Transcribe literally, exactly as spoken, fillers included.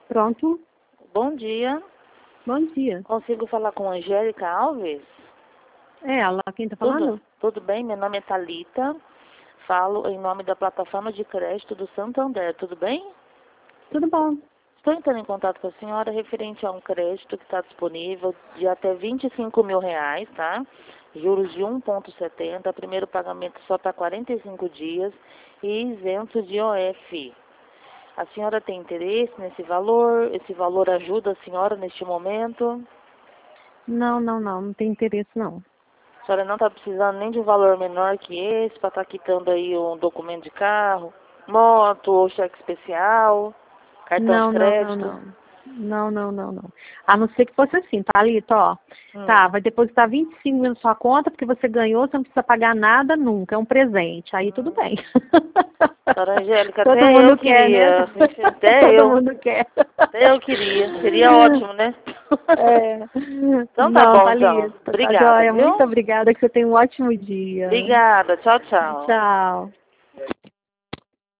Pronto. Bom dia. Bom dia. Consigo falar com Angélica Alves? É ela, quem tá Tudo, falando? tudo bem? Meu nome é Thalita. Falo em nome da plataforma de crédito do Santander. Tudo bem? Tudo bom. Estou entrando em contato com a senhora referente a um crédito que está disponível de até vinte e cinco mil reais, tá? Juros de um vírgula setenta, primeiro pagamento só para quarenta e cinco dias e isento de O F. A senhora tem interesse nesse valor? Esse valor ajuda a senhora neste momento? Não, não, não. Não tem interesse, não. A senhora não está precisando nem de um valor menor que esse para estar quitando aí um documento de carro, moto ou cheque especial, cartão de Não, não, não, crédito? não. Não, não, não, não. A não ser que fosse assim, Thalita, ó. Hum. Tá, vai depositar vinte e cinco mil na sua conta, porque você ganhou, você não precisa pagar nada nunca. É um presente. Aí tudo bem. Doutora Angélica, Todo até mundo eu quer, queria. né? Até Todo eu. mundo quer. Até eu queria. Seria ótimo, né? É. Então tá Não, bom, então. Thalita, tá Obrigada, joia. Muito viu? obrigada, que você tenha um ótimo dia. Obrigada. Tchau, tchau. Tchau.